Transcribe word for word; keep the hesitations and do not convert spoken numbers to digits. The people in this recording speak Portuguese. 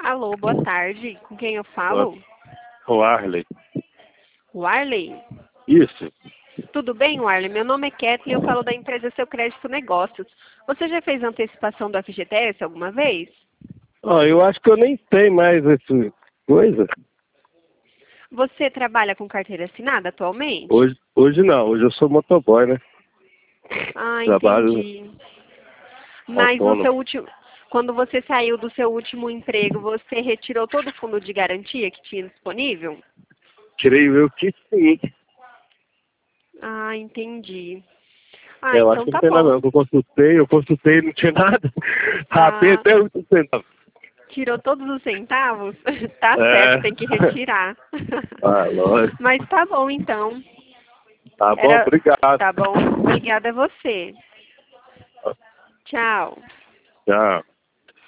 Alô, boa tarde. Com quem eu falo? O Arley. Warley? Isso. Tudo bem, Warley? Meu nome é Kathleen, eu falo da empresa Seu Crédito Negócios. Você já fez antecipação do F G T S alguma vez? Ó, eu acho que eu nem tenho mais essa coisa. Você trabalha com carteira assinada atualmente? Hoje, hoje não, hoje eu sou motoboy, né? Ah, Trabalho entendi. Mas no autônomo. seu último, quando você saiu do seu último emprego, você retirou todo o fundo de garantia que tinha disponível? Creio eu que sim. Ah, entendi. Ah, Eu acho então que não tá tem nada bom. não. Eu consultei, eu consultei e não tinha nada. Rapei Ah, até oito centavos. tirou todos os centavos? Tá certo, É. tem que retirar. Ah, lógico. Mas tá bom, então. Tá bom, Era, obrigado. tá bom. Obrigada a você. Tchau. Tchau.